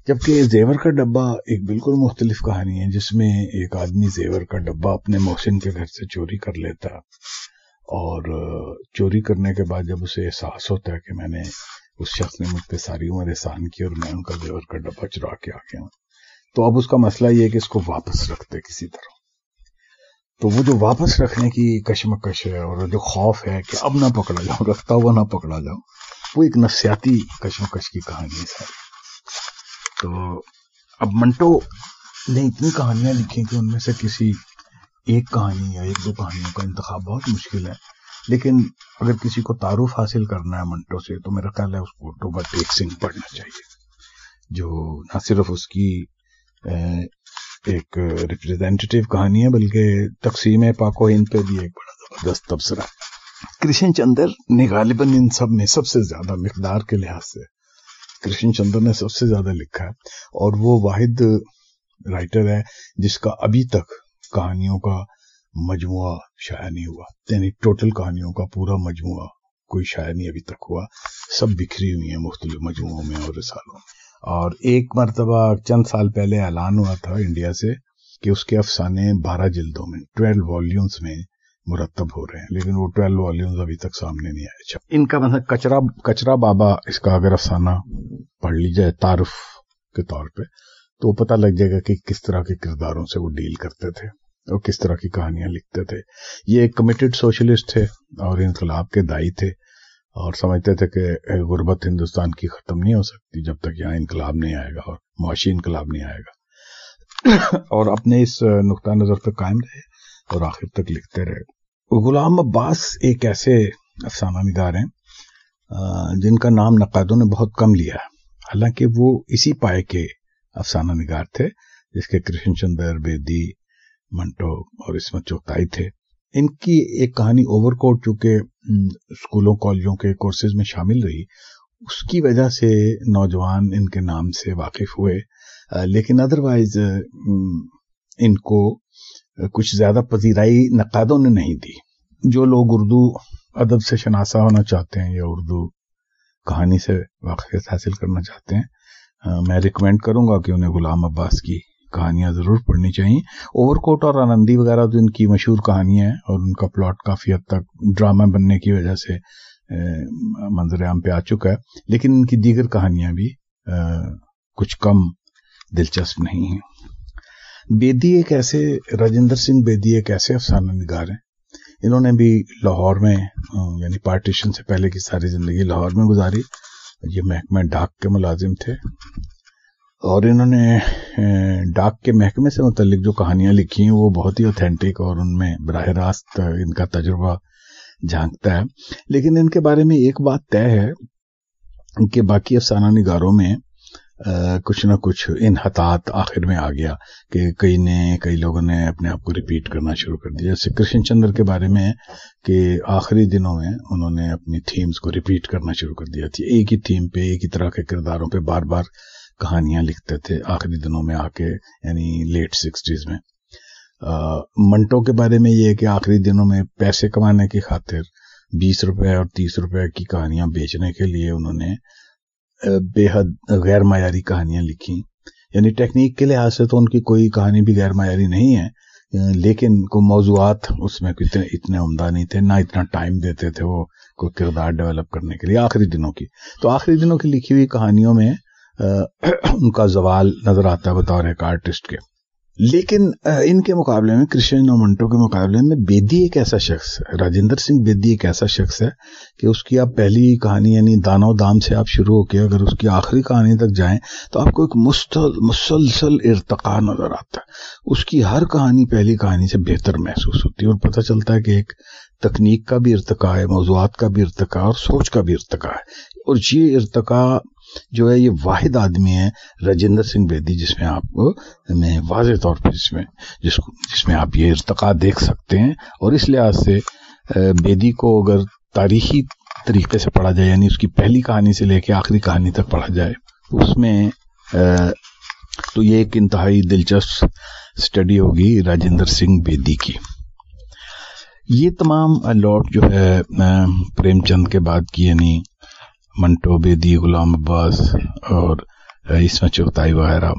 جبکہ زیور کا ڈبہ ایک بالکل مختلف کہانی ہے، جس میں ایک آدمی زیور کا ڈبہ اپنے محسن کے گھر سے چوری کر لیتا، اور چوری کرنے کے بعد جب اسے احساس ہوتا ہے کہ میں نے اس شخص نے مجھ پہ ساری عمر احسان کی اور میں ان کا زیور کا ڈبہ چرا کے آ گیا ہوں، تو اب اس کا مسئلہ یہ ہے کہ اس کو واپس رکھتے کسی طرح. تو وہ جو واپس رکھنے کی کشمکش ہے اور جو خوف ہے کہ اب نہ پکڑا جاؤں، رکھتا ہوا نہ پکڑا جاؤں، وہ ایک نفسیاتی کشمکش کی کہانی ہے ساری. تو اب منٹو نے اتنی کہانیاں لکھی کہ ان میں سے کسی ایک کہانی یا ایک دو کہانیوں کا انتخاب بہت مشکل ہے، لیکن اگر کسی کو تعارف حاصل کرنا ہے منٹو سے تو میرا خیال ہے اس کو ٹوبہ ٹیک سنگھ پڑھنا چاہیے، جو نہ صرف اس کی ایک ریپریزنٹیٹیو کہانی ہے بلکہ تقسیم پاک و ہند پہ بھی ایک بڑا زبردست تبصرہ ہے. کرشن چندر نے غالباً ان سب میں سب سے زیادہ مقدار کے لحاظ سے کرشن چندر نے سب سے زیادہ لکھا ہے، اور وہ واحد رائٹر ہے جس کا ابھی تک کہانیوں کا مجموعہ شائع نہیں ہوا، یعنی ٹوٹل کہانیوں کا پورا مجموعہ کوئی شائع نہیں ابھی تک ہوا، سب بکھری ہوئی ہیں مختلف مجموعوں میں اور رسالوں میں. اور ایک مرتبہ چند سال پہلے اعلان ہوا تھا انڈیا سے کہ اس کے افسانے 12 جلدوں میں 12 والیومز میں مرتب ہو رہے ہیں، لیکن وہ 12 والیومز ابھی تک سامنے نہیں آئے. ان کا مثلا کچرا بابا، اس کا اگر افسانہ پڑھ لی جائے تعارف کے طور پہ تو پتہ لگ جائے گا کہ کس طرح کے کرداروں سے وہ ڈیل کرتے تھے اور کس طرح کی کہانیاں لکھتے تھے. یہ ایک کمیٹڈ سوشلسٹ تھے اور انقلاب کے دائی تھے، اور سمجھتے تھے کہ غربت ہندوستان کی ختم نہیں ہو سکتی جب تک یہاں انقلاب نہیں آئے گا اور معاشی انقلاب نہیں آئے گا، اور اپنے اس نقطہ نظر پہ قائم رہے اور آخر تک لکھتے رہے. غلام عباس ایک ایسے افسانہ نگار ہیں جن کا نام نقادوں نے بہت کم لیا ہے، حالانکہ وہ اسی پائے کے افسانہ نگار تھے جس کے کرشن چندر، بیدی، منٹو اور عصمت چغتائی تھے. ان کی ایک کہانی اوور کوٹ چونکہ اسکولوں کالجوں کے کورسز میں شامل رہی، اس کی وجہ سے نوجوان ان کے نام سے واقف ہوئے، لیکن ادروائز ان کو کچھ زیادہ پذیرائی نقادوں نے نہیں دی. جو لوگ اردو ادب سے شناسا ہونا چاہتے ہیں یا اردو کہانی سے واقفیت حاصل کرنا چاہتے ہیں، میں ریکمینڈ کروں گا کہ انہیں غلام عباس کی کہانیاں ضرور پڑھنی چاہیے. اوور کوٹ اور آنندی وغیرہ تو ان کی مشہور کہانیاں ہیں اور ان کا پلاٹ کافی حد تک ڈرامہ بننے کی وجہ سے منظر عام پہ آ چکا ہے، لیکن ان کی دیگر کہانیاں بھی کچھ کم دلچسپ نہیں ہیں. بیدی ایک ایسے راجندر سنگھ بیدی ایک ایسے افسانہ نگار ہیں، انہوں نے بھی لاہور میں یعنی پارٹیشن سے پہلے کی ساری زندگی لاہور میں گزاری. یہ محکمہ ڈاک کے ملازم تھے اور انہوں نے ڈاک کے محکمے سے متعلق جو کہانیاں لکھی ہیں وہ بہت ہی اوتھینٹک اور ان میں براہ راست ان کا تجربہ جھانکتا ہے. لیکن ان کے بارے میں ایک بات طے ہے کہ باقی افسانہ نگاروں میں کچھ نہ کچھ انحطاط آخر میں آ گیا کہ کئی لوگوں نے اپنے آپ کو ریپیٹ کرنا شروع کر دیا. جیسے کرشن چندر کے بارے میں کہ آخری دنوں میں انہوں نے اپنی تھیمز کو ریپیٹ کرنا شروع کر دیا تھی، ایک ہی تھیم پہ ایک ہی طرح کے کرداروں پہ بار بار کہانیاں لکھتے تھے آخری دنوں میں آ کے، یعنی لیٹ 60s میں. منٹو کے بارے میں یہ کہ آخری دنوں میں پیسے کمانے کی خاطر 20 روپے اور 30 روپے کی کہانیاں بیچنے کے لیے انہوں نے بے حد غیر معیاری کہانیاں لکھی. یعنی ٹیکنیک کے لحاظ سے تو ان کی کوئی کہانی بھی غیر معیاری نہیں ہے، لیکن کوئی موضوعات اس میں اتنے عمدہ نہیں تھے، نہ اتنا ٹائم دیتے تھے وہ کوئی کردار ڈیولپ کرنے کے لیے آخری دنوں کی. تو آخری دنوں کی لکھی ہوئی کہانیوں میں ان کا زوال نظر آتا ہے بطور ایک آرٹسٹ کے. لیکن ان کے مقابلے میں کرشن اور منٹو کے مقابلے میں بیدی ایک ایسا شخص ہے، راجندر سنگھ بیدی ایک ایسا شخص ہے کہ اس کی آپ پہلی کہانی یعنی دانو دام سے آپ شروع ہو کے اگر اس کی آخری کہانی تک جائیں تو آپ کو ایک مسلسل ارتقاء نظر آتا ہے. اس کی ہر کہانی پہلی کہانی سے بہتر محسوس ہوتی ہے اور پتہ چلتا ہے کہ ایک تکنیک کا بھی ارتقاء ہے، موضوعات کا بھی ارتقاء اور سوچ کا بھی ارتقاء ہے. اور یہ ارتقاء جو ہے یہ واحد آدمی ہے راجندر سنگھ بیدی جس میں آپ کو میں واضح طور پہ جس میں آپ یہ ارتقاء دیکھ سکتے ہیں. اور اس لحاظ سے بیدی کو اگر تاریخی طریقے سے پڑھا جائے یعنی اس کی پہلی کہانی سے لے کے آخری کہانی تک پڑھا جائے اس میں تو یہ ایک انتہائی دلچسپ اسٹڈی ہوگی راجندر سنگھ بیدی کی. یہ تمام لوٹ جو ہے پریم چند کے بعد کی یعنی منٹو، بیدی، غلام عباس اور इसमें चुगताई वगैरह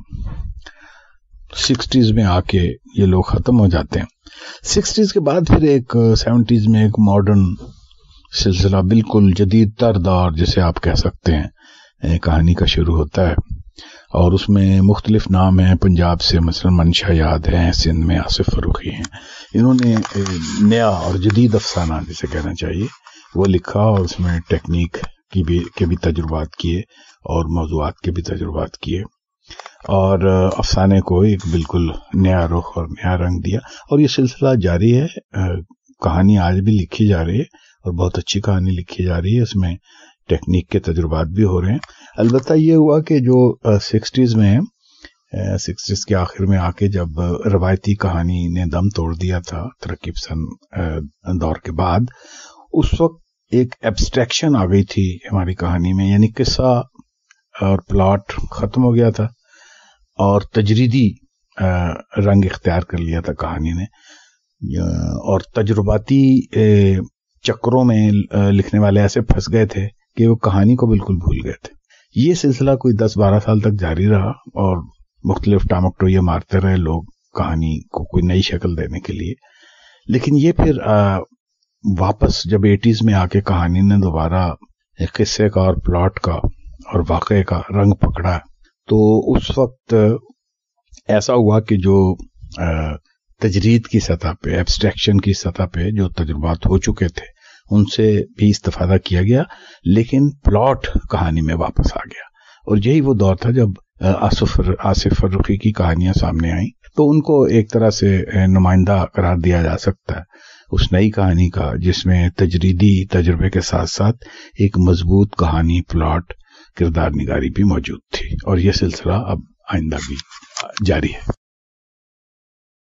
60s में आके ये लोग खत्म हो जाते हैं। 60s के बाद फिर एक 70s में एक मॉडर्न सिलसिला, बिल्कुल जदीद तर दौर जिसे आप कह सकते हैं, कहानी का शुरू होता है और उसमें मुख्तलिफ नाम हैं। पंजाब से मसलन मंशा याद है, सिंध में आसिफ फरूखी हैं। इन्होंने नया और जदीद अफसाना जिसे कहना चाहिए वो लिखा और उसमें टेक्निक के भी तजुर्बात किए और मौज़ूआत के भी तजुर्बात किए और अफसाने को एक बिल्कुल नया रुख और नया रंग दिया। और ये सिलसिला जारी है, कहानी आज भी लिखी जा रही है और बहुत अच्छी कहानी लिखी जा रही है, इसमें टेक्निक के तजुर्बात भी हो रहे हैं। अलबत्ता ये हुआ कि जो 60s में 60s के आखिर में आके जब रवायती कहानी ने दम तोड़ दिया था तरक्की पसंद दौर के बाद, उस वक्त एक एब्स्ट्रैक्शन आ गई थी हमारी कहानी में, यानी किस्सा और प्लॉट खत्म हो गया था और तजरीदी रंग इख्तियार कर लिया था कहानी ने और तजुर्बाती चक्रों में लिखने वाले ऐसे फंस गए थे कि वो कहानी को बिल्कुल भूल गए थे। ये सिलसिला कोई 10-12 साल तक जारी रहा और मुख्तलिफ टामकटोइये मारते रहे लोग कहानी को कोई नई शक्ल देने के लिए। लेकिन ये फिर वापस जब 80s में आके कहानी ने दोबारा एक किस्से का और प्लॉट का और वाक़े का रंग पकड़ा, तो उस वक्त ऐसा हुआ कि जो तजरीद की सतह पे, एब्स्ट्रैक्शन की सतह पे जो तजुर्बात हो चुके थे उनसे भी इस्तिफादा किया गया, लेकिन प्लॉट कहानी में वापस आ गया। और यही वो दौर था जब आसिफ फरूखी की कहानियां सामने आई, तो उनको एक तरह से नुमाइंदा करार दिया जा सकता है उस नई कहानी का जिसमें तजरीदी तजुर्बे के साथ साथ एक मजबूत कहानी, प्लॉट, किरदार निगारी भी मौजूद थी। और यह सिलसिला अब आइंदा भी जारी है।